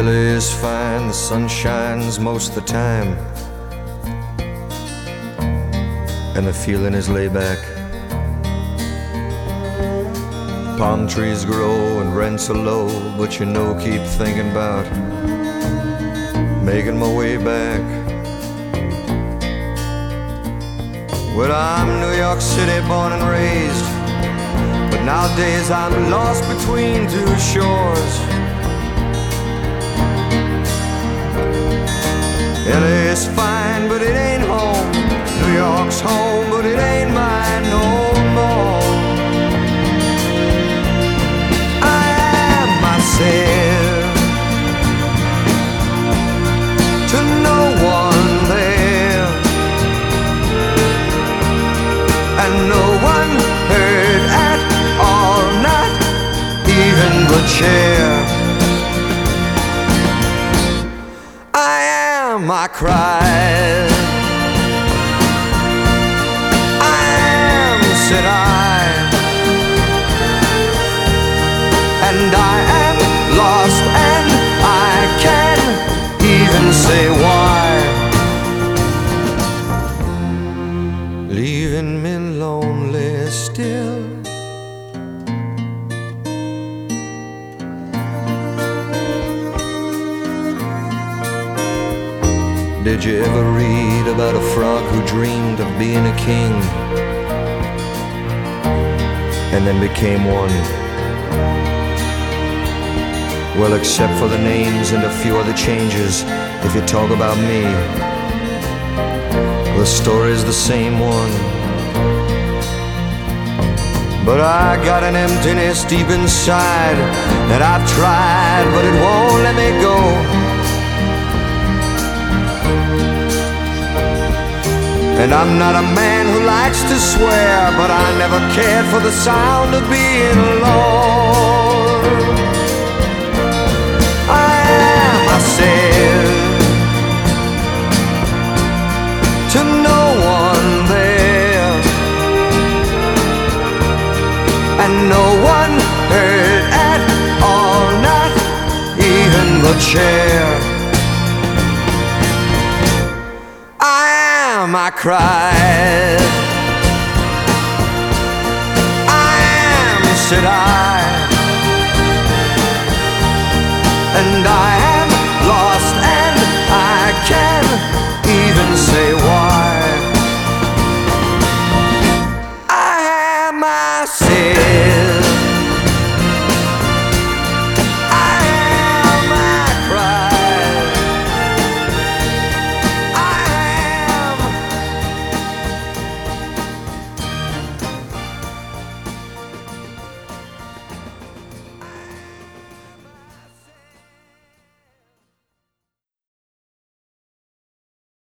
LA is fine, the sun shines most of the time, and the feeling is laid back. Palm trees grow and rents are low, but you know, keep thinking about making my way back. Well, I'm New York City born and raised, but nowadays I'm lost between two shores. LA is fine, but it ain't home. New York's home, but it ain't mine no more. I am myself to no one there, and no one heard at all, not even the chair. I cried, I am, said I, and I am lost, and I can't even say why. Leaving me lonely still. Did you ever read about a frog who dreamed of being a king and then became one? Well, except for the names and a few other changes, if you talk about me, the story's the same one. But I got an emptiness deep inside that I've tried, but it won't let me go. And I'm not a man who likes to swear, but I never cared for the sound of being alone. I am myself to no one there, and no one heard at all, not even the chair. I cried, I am, said I, and I